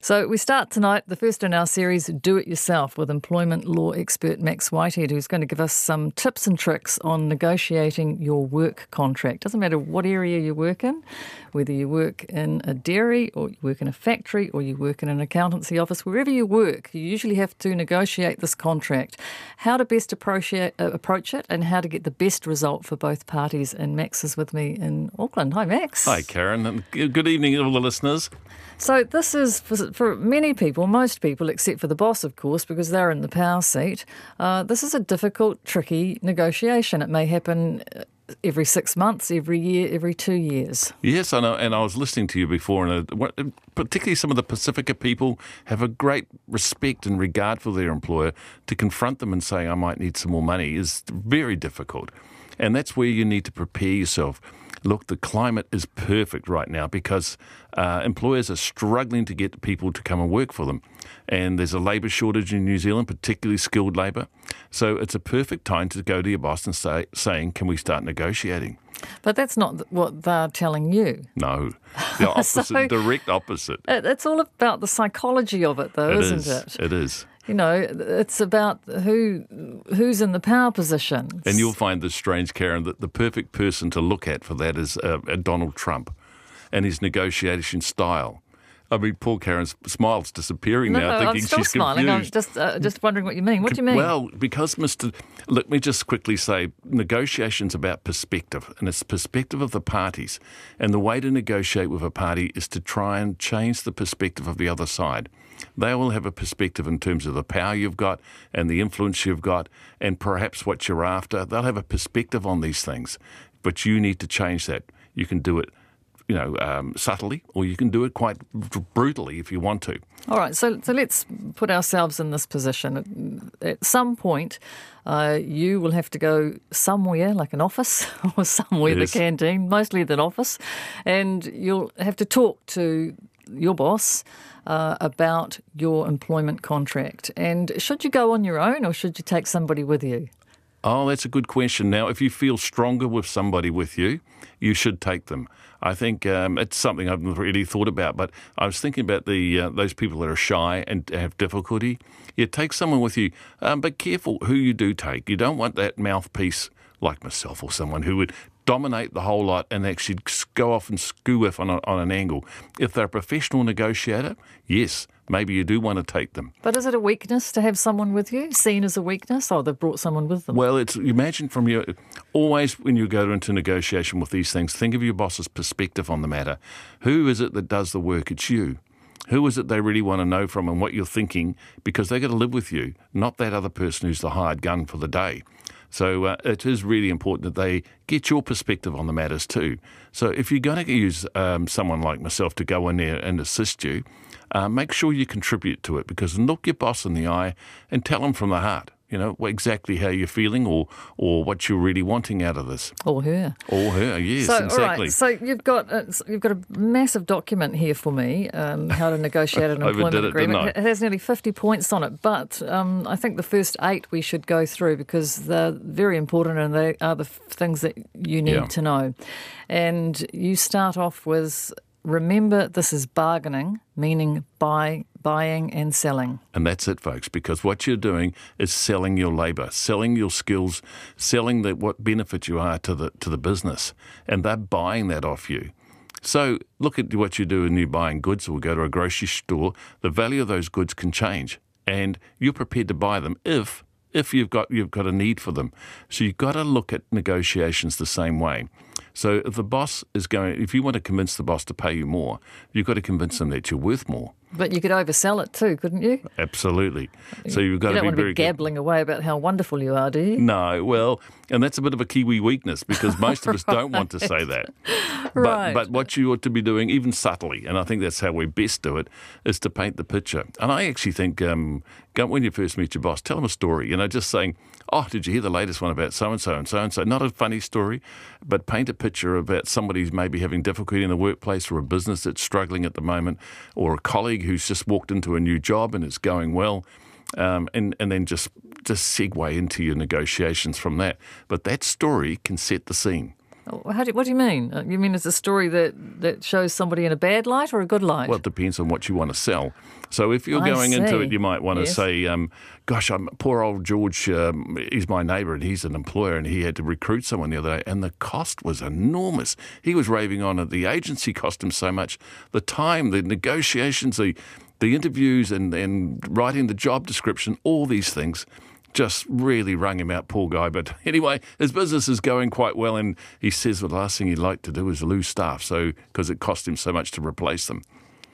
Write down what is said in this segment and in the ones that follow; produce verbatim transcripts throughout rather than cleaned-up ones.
So we start tonight, the first in our series, Do It Yourself, with employment law expert Max Whitehead, who's going to give us some tips and tricks on negotiating your work contract. Doesn't matter what area you work in, whether you work in a dairy or you work in a factory or you work in an accountancy office, wherever you work, you usually have to negotiate this contract. How to best approach it, uh, approach it and how to get the best result for both parties. And Max is with me in Auckland. Hi, Max. Hi, Karen. And good evening, all the listeners. So this is, for, for many people, most people, except for the boss, of course, because they're in the power seat, uh, this is a difficult, tricky negotiation. It may happen every six months, every year, every two years. Yes, I know, and I was listening to you before, and uh, particularly some of the Pacifica people have a great respect and regard for their employer. To confront them and say, I might need some more money, is very difficult. And that's where you need to prepare yourself. Look, the climate is perfect right now because uh, employers are struggling to get people to come and work for them. And there's a labour shortage in New Zealand, particularly skilled labour. So it's a perfect time to go to your boss and say, saying, can we start negotiating? But that's not what they're telling you. No, the opposite, So, direct opposite. It, it's all about the psychology of it, though, It isn't is, it? It is. You know, it's about who who's in the power position. And you'll find this strange, Karen, that the perfect person to look at for that is uh, Donald Trump and his negotiation style. I mean, poor Karen's smile's disappearing no, now, no, thinking I'm still she's smiling. confused. I'm just uh, just wondering what you mean. What do you mean? Well, because, Mister Let me just quickly say, negotiation's about perspective, and it's perspective of the parties. And the way to negotiate with a party is to try and change the perspective of the other side. They will have a perspective in terms of the power you've got and the influence you've got and perhaps what you're after. They'll have a perspective on these things, but you need to change that. You can do it, you know, um, subtly, or you can do it quite brutally if you want to. All right, so so let's put ourselves in this position. At some point, uh, you will have to go somewhere, like an office or somewhere, Yes. the canteen, mostly the office, and you'll have to talk to your boss uh, about your employment contract. And should you go on your own or should you take somebody with you? Oh, that's a good question. Now, if you feel stronger with somebody with you, you should take them. I think um, it's something I've not really thought about, but I was thinking about the uh, those people that are shy and have difficulty. You take someone with you, um, but careful who you do take. You don't want that mouthpiece like myself or someone who would dominate the whole lot and actually go off and screw off on, a, on an angle. If they're a professional negotiator, yes, maybe you do want to take them. But is it a weakness to have someone with you, seen as a weakness? Oh, they've brought someone with them. Well, it's imagine from your, always when you go into negotiation with these things, think of your boss's perspective on the matter. Who is it that does the work? It's you. Who is it they really want to know from and what you're thinking, because they're going to live with you, not that other person who's the hired gun for the day. So uh, it is really important that they get your perspective on the matters too. So if you're going to use um, someone like myself to go in there and assist you, uh, make sure you contribute to it, because look your boss in the eye and tell them from the heart, you know, exactly how you're feeling or or what you're really wanting out of this. Or her. Or her, yes, so, exactly. All right, so you've got uh, you've got a massive document here for me, um, how to negotiate an employment Overdid it, agreement. didn't I? It has nearly fifty points on it, but um, I think the first eight we should go through because they're very important and they are the f- things that you need Yeah. to know. And you start off with, remember this is bargaining, meaning buy, buying and selling. And that's it, folks, because what you're doing is selling your labour, selling your skills, selling the, what benefit you are to the to the business, and they're buying that off you. So look at what you do when you're buying goods or go to a grocery store. The value of those goods can change, and you're prepared to buy them if if you've got you've got a need for them. So you've got to look at negotiations the same way. So if the boss is going, if you want to convince the boss to pay you more, you've got to convince them that you're worth more. But you could oversell it too, couldn't you? Absolutely. So you've got You to don't be want to very be gabbling away about how wonderful you are, do you? No, well, and that's a bit of a Kiwi weakness because most of us don't want to say that. Right. But, but what you ought to be doing, even subtly, and I think that's how we best do it, is to paint the picture. And I actually think um, go, when you first meet your boss, tell them a story. You know, just saying, oh, did you hear the latest one about so-and-so and so-and-so? Not a funny story, but paint a picture about somebody who's maybe having difficulty in the workplace or a business that's struggling at the moment or a colleague who's just walked into a new job and it's going well. Um, and, and then just, just segue into your negotiations from that. But that story can set the scene. How do, what do you mean? You mean it's a story that, that shows somebody in a bad light or a good light? Well, it depends on what you want to sell. So if you're I going see. into it, you might want to Yes. say, um, gosh, I'm, poor old George, um, he's my neighbour and he's an employer and he had to recruit someone the other day and the cost was enormous. He was raving on it. The agency cost him so much. The time, the negotiations, the, the interviews and, and writing the job description, all these things just really wrung him out, poor guy. But anyway, his business is going quite well, and he says the last thing he'd like to do is lose staff, so because it cost him so much to replace them.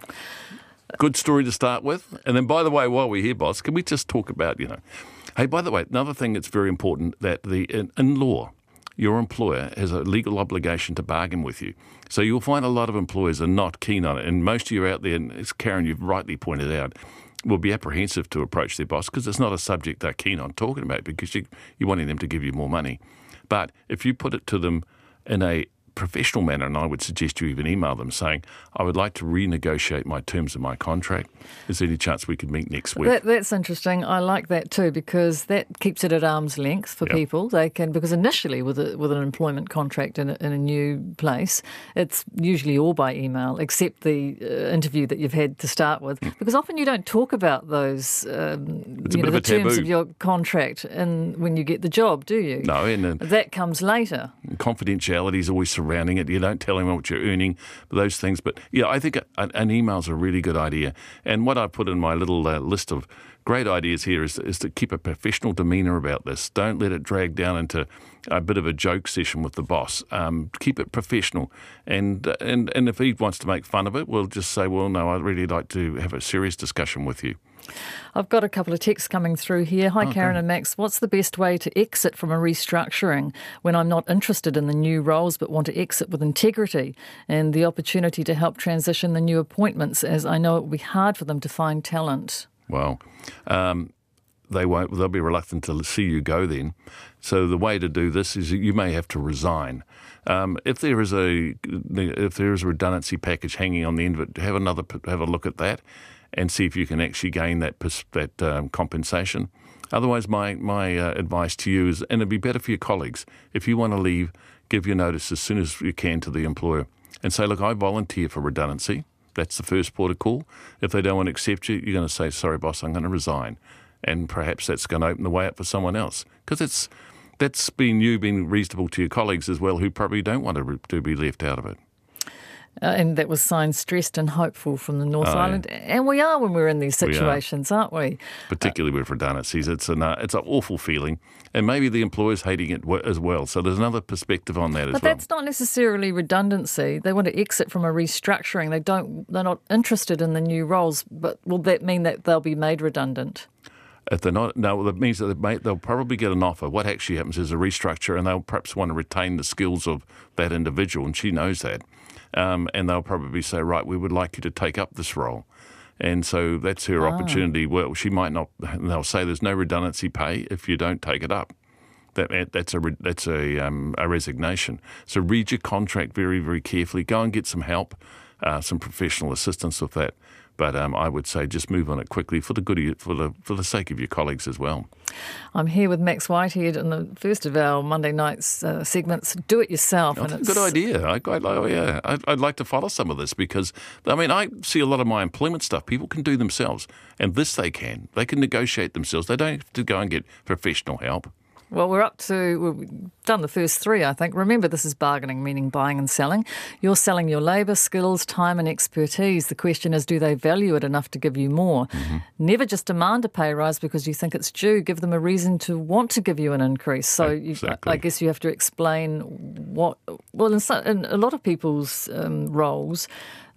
Good story to start with. And then, by the way, while we're here, boss, can we just talk about, you know, hey, by the way, another thing that's very important, that the in, in law, your employer has a legal obligation to bargain with you. So you'll find a lot of employers are not keen on it, and most of you out there, and as Karen, you've rightly pointed out, will be apprehensive to approach their boss because it's not a subject they're keen on talking about because you, you're wanting them to give you more money. But if you put it to them in a professional manner, and I would suggest you even email them saying, I would like to renegotiate my terms of my contract. Is there any chance we could meet next week? That, that's interesting. I like that too because that keeps it at arm's length for Yep. people. They can because initially with a, with an employment contract in a, in a new place, it's usually all by email, except the uh, interview that you've had to start with. Mm. Because often you don't talk about those, um, It's a you bit know, of the a terms taboo. of your contract, and when you get the job, do you? No, and uh, That comes later. confidentiality is always surrounding it. You don't tell them what you're earning, those things. But yeah, I think a, an email's a really good idea. And what I put in my little uh, list of great ideas here is, is to keep a professional demeanour about this. Don't let it drag down into a bit of a joke session with the boss. Um, keep it professional. And, uh, and, and if he wants to make fun of it, we'll just say, well, no, I'd really like to have a serious discussion with you. I've got a couple of texts coming through here. Hi, Okay. Karen and Max. What's the best way to exit from a restructuring when I'm not interested in the new roles but want to exit with integrity and the opportunity to help transition the new appointments, as I know it will be hard for them to find talent? Well, um, they won't. They'll be reluctant to see you go then. So the way to do this is you may have to resign. Um, if there is a if there is a redundancy package hanging on the end of it, have another have a look at that and see if you can actually gain that that um, compensation. Otherwise, my my uh, advice to you is, and it'd be better for your colleagues, if you want to leave, give your notice as soon as you can to the employer and say, look, I volunteer for redundancy. That's the first port of call. If they don't want to accept you, you're going to say, sorry, boss, I'm going to resign. And perhaps that's going to open the way up for someone else. Because it's that's been you being reasonable to your colleagues as well, who probably don't want to, re- to be left out of it. Uh, and that was signed stressed and hopeful from the North Oh, yeah. Island. And we are when we're in these We are. situations, aren't we? Particularly with redundancies. It's an, uh, it's an awful feeling. And maybe the employer's hating it w- as well. So there's another perspective on that as But well. that's not necessarily redundancy. They want to exit from a restructuring. They don't. They're not interested in the new roles. But will that mean that they'll be made redundant? If they're not, no, that means that they may, they'll probably get an offer. What actually happens is a restructure, and they'll perhaps want to retain the skills of that individual, and she knows that. Um, and they'll probably say, right, we would like you to take up this role. And so that's her Ah. opportunity. Well, she might not, they'll say there's no redundancy pay if you don't take it up. That, that's a that's a, um, a resignation. So read your contract very, very carefully. Go and get some help, uh, some professional assistance with that. But um, I would say just move on it quickly for the good of you, for the for the sake of your colleagues as well. I'm here with Max Whitehead in the first of our Monday night's uh, segments, Do It Yourself. Oh, and that's a good idea. I quite like. Oh, yeah, I'd, I'd like to follow some of this because I mean I see a lot of my employment stuff people can do themselves, and this they can. They can negotiate themselves. They don't have to go and get professional help. Well, we're up to, we've done the first three, I think. Remember, this is bargaining, meaning buying and selling. You're selling your labour, skills, time and expertise. The question is, do they value it enough to give you more? Mm-hmm. Never just demand a pay rise because you think it's due. Give them a reason to want to give you an increase. So exactly. you, I guess you have to explain what, well, in, so, in a lot of people's um, roles,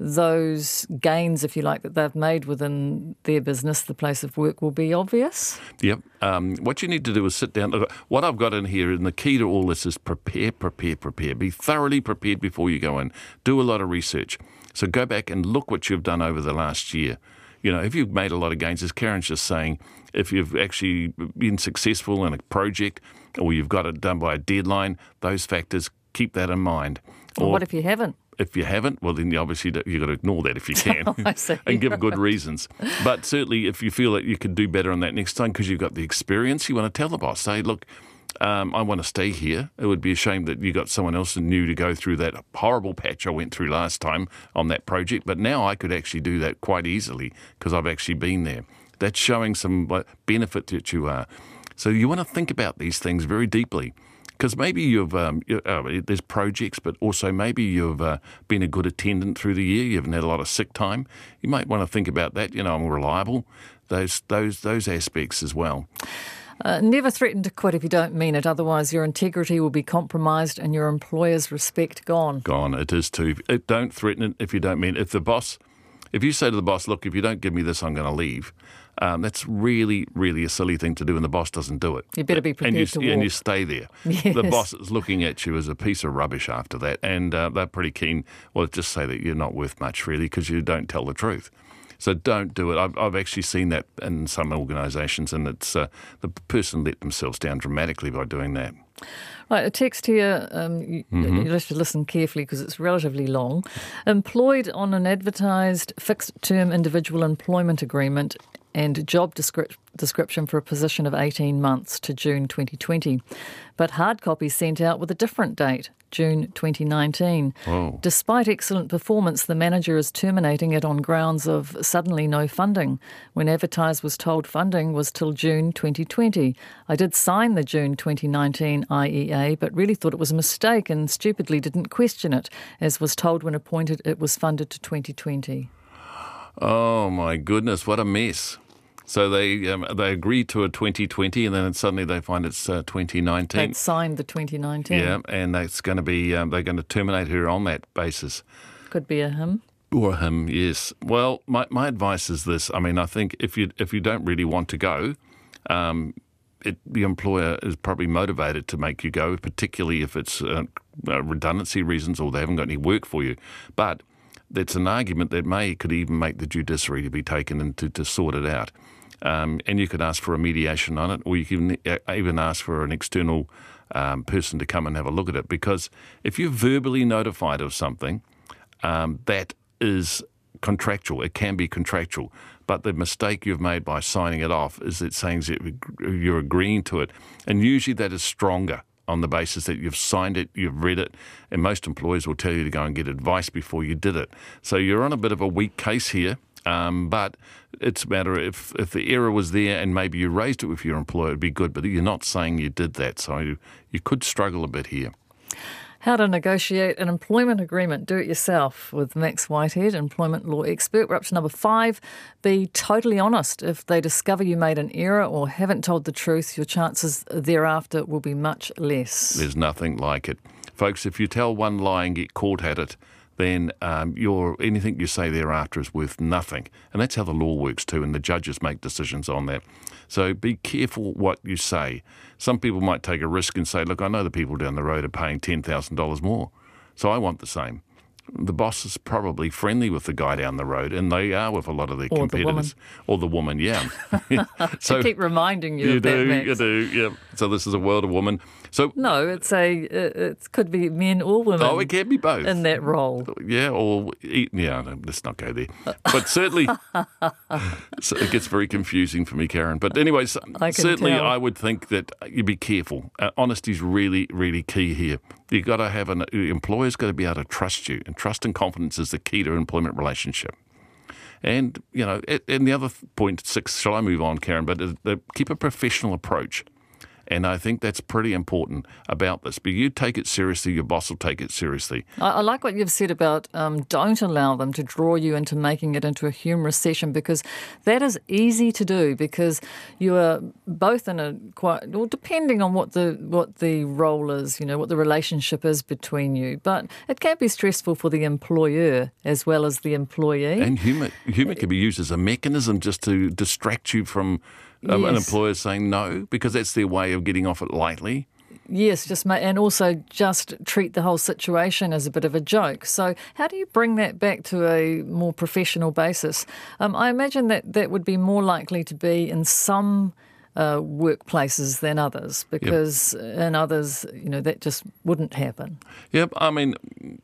those gains, if you like, that they've made within their business, the place of work, will be obvious. Yep. Um, what you need to do is sit down. What I've got in here, and the key to all this is prepare, prepare, prepare. Be thoroughly prepared before you go in. Do a lot of research. So go back and look what you've done over the last year. You know, if you've made a lot of gains, as Karen's just saying, if you've actually been successful in a project or you've got it done by a deadline, those factors, keep that in mind. Well, Or what if you haven't? If you haven't, well, then you obviously you've got to ignore that if you can Oh, I see. and give good Right. reasons. But certainly if you feel that you could do better on that next time because you've got the experience, you want to tell the boss, say, look, Um, I want to stay here. It would be a shame that you got someone else new to go through that horrible patch I went through last time on that project. But now I could actually do that quite easily because I've actually been there. That's showing some benefit that you are. So you want to think about these things very deeply. Because maybe you've um, you, uh, there's projects, but also maybe you've uh, been a good attendant through the year. You haven't had a lot of sick time. You might want to think about that. You know, I'm reliable. Those those those aspects as well. Uh, never threaten to quit if you don't mean it. Otherwise, your integrity will be compromised and your employer's respect gone. Gone. It is too. It, don't threaten it if you don't mean it. If the boss, if you say to the boss, "Look, if you don't give me this, I'm going to leave." Um, that's really, really a silly thing to do, and the boss doesn't do it. You better be prepared and you, to walk. And you stay there. Yes. The boss is looking at you as a piece of rubbish after that, and uh, they're pretty keen, well, just say that you're not worth much, really, because you don't tell the truth. So don't do it. I've, I've actually seen that in some organisations, and it's uh, the person let themselves down dramatically by doing that. Right, a text here, um, you, mm-hmm. you have to listen carefully because it's relatively long. Employed on an advertised fixed-term individual employment agreement and job descrip- description for a position of eighteen months to June twenty twenty. But hard copy sent out with a different date, June twenty nineteen. Oh. Despite excellent performance, the manager is terminating it on grounds of suddenly no funding. When advertised was told funding was till June twenty twenty. I did sign the June twenty nineteen I E A, but really thought it was a mistake and stupidly didn't question it. As was told when appointed, it was funded to twenty twenty. Oh, my goodness, what a mess. So they um, they agreed to a twenty twenty and then suddenly they find it's uh, twenty nineteen. They'd signed the twenty nineteen. Yeah, and that's going to be, um, they're going to terminate her on that basis. Could be a him. Or a him, yes. Well, my, my advice is this. I mean, I think if you if you don't really want to go, um, it, the employer is probably motivated to make you go, particularly if it's uh, redundancy reasons or they haven't got any work for you. But that's an argument that may could even make the judiciary to be taken into to sort it out. Um, and you could ask for a mediation on it, or you can even ask for an external um, person to come and have a look at it. Because if you're verbally notified of something, um, that is contractual. It can be contractual. But the mistake you've made by signing it off is it saying that you're agreeing to it. And usually that is stronger on the basis that you've signed it, you've read it, and most employers will tell you to go and get advice before you did it. So you're on a bit of a weak case here, um, but it's a matter of if, if the error was there and maybe you raised it with your employer, it'd be good, but you're not saying you did that, so you, you could struggle a bit here. How to negotiate an employment agreement. Do it yourself with Max Whitehead, employment law expert. We're up to number five. Be totally honest. If they discover you made an error or haven't told the truth, your chances thereafter will be much less. There's nothing like it. Folks, if you tell one lie and get caught at it, then um, your anything you say thereafter is worth nothing. And that's how the law works too, and the judges make decisions on that. So be careful what you say. Some people might take a risk and say, look, I know the people down the road are paying ten thousand dollars more, so I want the same. The boss is probably friendly with the guy down the road, and they are with a lot of their or competitors. The or the woman, yeah. so keep reminding you, you of do, that, Max. You do, yeah. So this is a world of woman. So no, it's a it could be men or women. Oh, it can be both in that role. Yeah, or yeah. No, let's not go there. But certainly, so it gets very confusing for me, Karen. But anyways, I certainly, tell. I would think that you be careful. Uh, honesty is really, really key here. You got to have an the employer's got to be able to trust you, and trust and confidence is the key to an employment relationship. And you know, and the other point six. Shall I move on, Karen? But uh, keep a professional approach. And I think that's pretty important about this. But you take it seriously, your boss will take it seriously. I, I like what you've said about um, don't allow them to draw you into making it into a humorous session, because that is easy to do, because you are both in a quite, well, depending on what the what the role is, you know, what the relationship is between you. But it can be stressful for the employer as well as the employee. And humour, humour can be used as a mechanism just to distract you from Um, yes. an employer saying no, because that's their way of getting off it lightly. Yes, just ma- and also just treat the whole situation as a bit of a joke. So how do you bring that back to a more professional basis? Um, I imagine that that would be more likely to be in some uh, workplaces than others, because yep. in others, you know, that just wouldn't happen. Yep, I mean,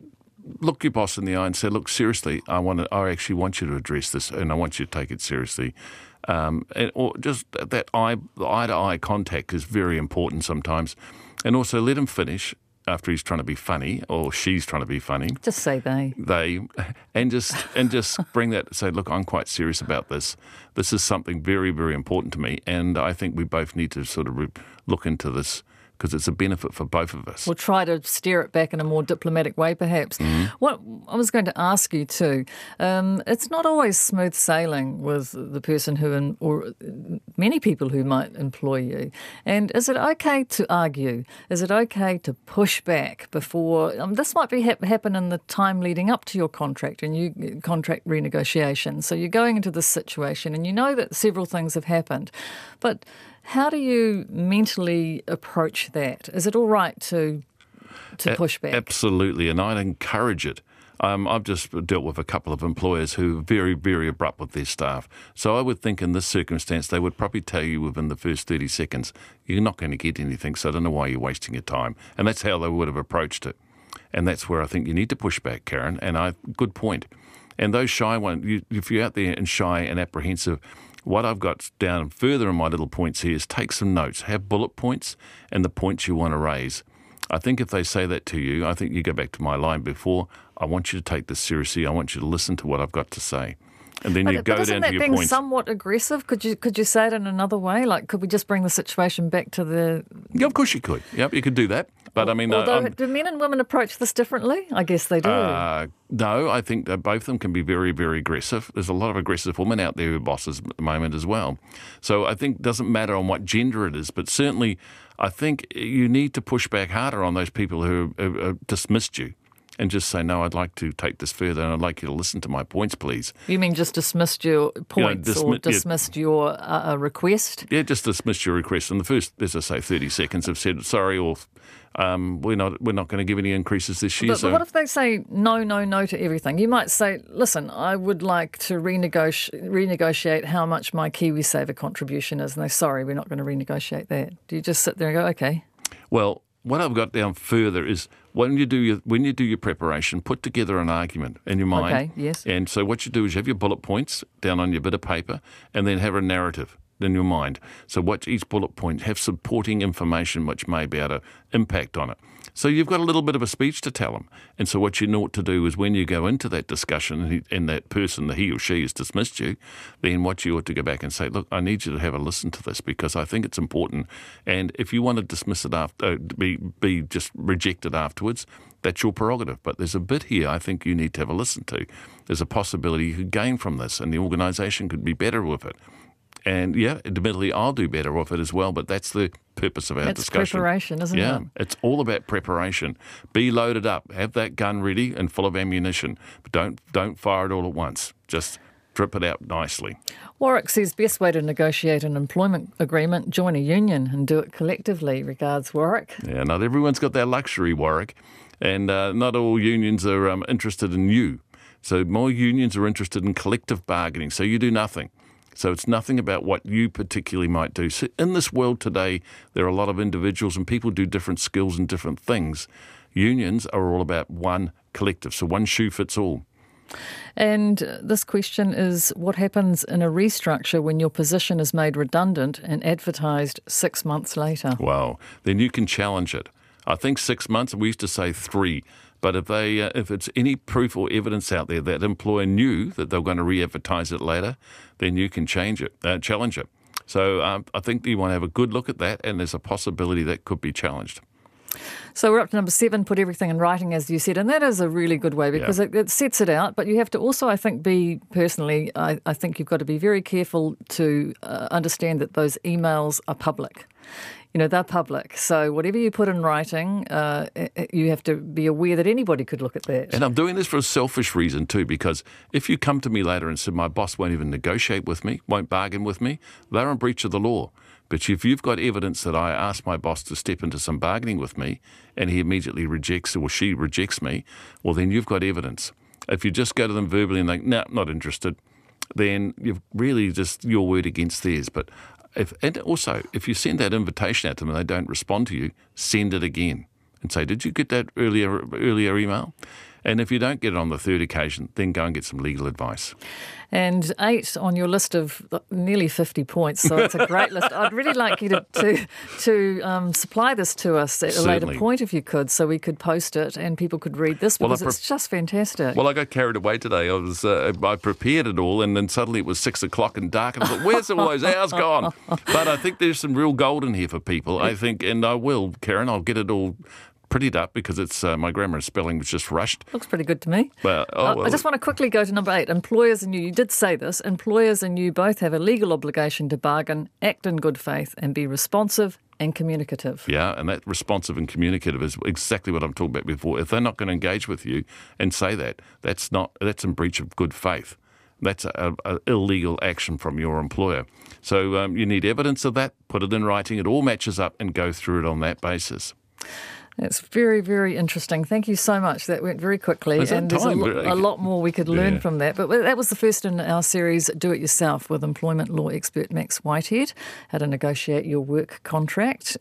look your boss in the eye and say, look, seriously, I want to, I actually want you to address this and I want you to take it seriously. Um, and, or just that eye, eye-to-eye contact is very important sometimes. And also let him finish after he's trying to be funny or she's trying to be funny. Just say they. They, and just and just bring that, say, look, I'm quite serious about this. This is something very, very important to me, and I think we both need to sort of re- look into this because it's a benefit for both of us. We'll try to steer it back in a more diplomatic way, perhaps. Mm-hmm. What I was going to ask you too, um, it's not always smooth sailing with the person who, in, or many people who might employ you. And is it okay to argue? Is it okay to push back before? Um, this might be ha- happen in the time leading up to your contract and you contract renegotiation. So you're going into this situation and you know that several things have happened, but how do you mentally approach that? Is it all right to to push back? Absolutely, and I'd encourage it. Um, I've just dealt with a couple of employers who are very, very abrupt with their staff. So I would think in this circumstance, they would probably tell you within the first thirty seconds, you're not going to get anything, so I don't know why you're wasting your time. And that's how they would have approached it. And that's where I think you need to push back, Karen, and I good point. And those shy ones, you, if you're out there and shy and apprehensive, what I've got down further in my little points here is take some notes, have bullet points and the points you want to raise. I think if they say that to you, I think you go back to my line before, I want you to take this seriously, I want you to listen to what I've got to say. And then but, you go but down to your points. Isn't that being somewhat aggressive? Could you could you say it in another way? Like, could we just bring the situation back to the... Yeah, of course you could. Yep, you could do that. But I mean, Although, uh, do men and women approach this differently? I guess they do. Uh, no, I think that both of them can be very, very aggressive. There's a lot of aggressive women out there who are bosses at the moment as well. So I think it doesn't matter on what gender it is, but certainly I think you need to push back harder on those people who have, have dismissed you and just say, no, I'd like to take this further and I'd like you to listen to my points, please. You mean just dismissed your points, you know, dismi- or dismissed yeah. your uh, request? Yeah, just dismissed your request. In the first, as I say, thirty seconds have said, sorry, or um, we're not we're not going to give any increases this year. But, so. but what if they say no, no, no to everything? You might say, listen, I would like to renegotiate, renegotiate how much my KiwiSaver contribution is. And they, sorry, we're not going to renegotiate that. Do you just sit there and go, okay? Well, what I've got down further is when you do your when you do your preparation, put together an argument in your mind. Okay, yes. And so what you do is you have your bullet points down on your bit of paper and then have a narrative in your mind. So what each bullet point have supporting information which may be able to impact on it. So you've got a little bit of a speech to tell them. And so what you ought to do is when you go into that discussion and, he, and that person, he or she has dismissed you, then what you ought to go back and say, look, I need you to have a listen to this because I think it's important. And if you want to dismiss it after, uh, be, be just rejected afterwards, that's your prerogative. But there's a bit here I think you need to have a listen to. There's a possibility you could gain from this and the organisation could be better with it. And yeah, admittedly, I'll do better with it as well, but that's the purpose of our that's discussion. It's preparation, isn't yeah, it? Yeah, it's all about preparation. Be loaded up. Have that gun ready and full of ammunition. But don't don't fire it all at once. Just drip it out nicely. Warwick says best way to negotiate an employment agreement, join a union and do it collectively. Regards, Warwick. Yeah, not everyone's got that luxury, Warwick. And uh, not all unions are um, interested in you. So more unions are interested in collective bargaining. So you do nothing. So it's nothing about what you particularly might do. So in this world today, there are a lot of individuals and people do different skills and different things. Unions are all about one collective, so one shoe fits all. And this question is, what happens in a restructure when your position is made redundant and advertised six months later? Wow, then you can challenge it. I think six months, we used to say three. But if they, uh, if it's any proof or evidence out there that employer knew that they were going to re-advertise it later, then you can change it, uh, challenge it. So um, I think you want to have a good look at that, and there's a possibility that could be challenged. So we're up to number seven, put everything in writing, as you said, and that is a really good way because yeah. it, it sets it out, but you have to also, I think, be, personally, I, I think you've got to be very careful to uh, understand that those emails are public. You know, they're public. So whatever you put in writing, uh, you have to be aware that anybody could look at that. And I'm doing this for a selfish reason too, because if you come to me later and say, my boss won't even negotiate with me, won't bargain with me, they're in breach of the law. But if you've got evidence that I asked my boss to step into some bargaining with me and he immediately rejects or she rejects me, well, then you've got evidence. If you just go to them verbally and think, no, nah, not interested, then you've really just your word against theirs. But If, and also, if you send that invitation out to them and they don't respond to you, send it again and say, did you get that earlier earlier email? And if you don't get it on the third occasion, then go and get some legal advice. And eight on your list of nearly fifty points, so it's a great list. I'd really like you to to, to um, supply this to us at a Certainly. later point if you could, so we could post it and people could read this because well, it's just fantastic. Well, I got carried away today. I was uh, I prepared it all, and then suddenly it was six o'clock and dark, and I thought, where's all those hours gone? But I think there's some real gold in here for people. I think, and I will, Karen, I'll get it all prettied up because it's uh, my grammar and spelling was just rushed. Looks pretty good to me. But, oh, uh, well. I just want to quickly go to number eight. Employers and you, you did say this, employers and you both have a legal obligation to bargain, act in good faith and be responsive and communicative. Yeah, and that responsive and communicative is exactly what I'm talking about before. If they're not going to engage with you and say that, that's not that's in breach of good faith. That's a, a illegal action from your employer. So um, you need evidence of that, put it in writing, it all matches up and go through it on that basis. That's very, very interesting. Thank you so much. That went very quickly. Is that and there's a, time? lo- a lot more we could learn Yeah. from that. But that was the first in our series, Do It Yourself, with employment law expert Max Whitehead, how to negotiate your work contract.